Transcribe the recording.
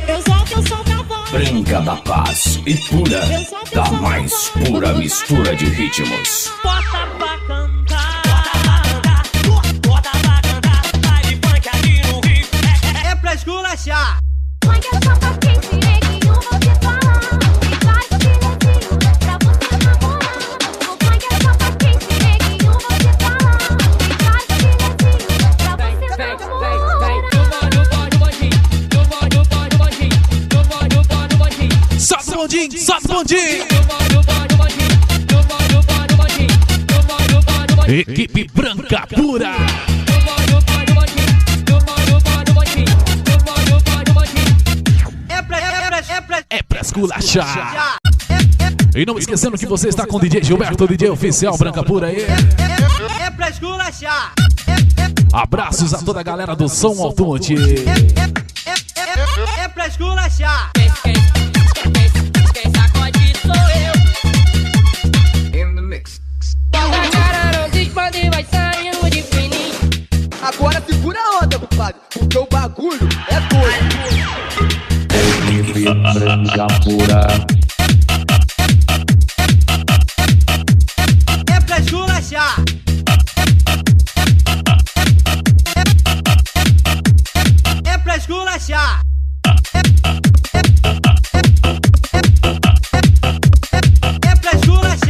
Eu solto o som da voz. Branca da paz e pura, da mais pura mistura de ritmos. Bota pra cantar, bota pra cantar. Baile funk ali no Rio, é pra esculachar. Funk é só pra quem se neguinho vou te falar. E faz o bilhetinho pra você namorar. O funk é só pra quem se neguinho vou te falar. E faz o bilhetinho pra você namorar. Solta o bondinho, solta o bondinho. Equipe branca pura. É pra esculachar. E não esquecendo que você está com o DJ Gilberto, o DJ oficial Branca Pura aí. É pra esculachar. Abraços a toda a galera do Som Altumonte. É pra esculachar. Quem sacode sou eu. In the mix. A cara não se expande e vai saindo de fininho. Agora segura a onda, compadre, porque o bagulho é doido. Equipe branca pura.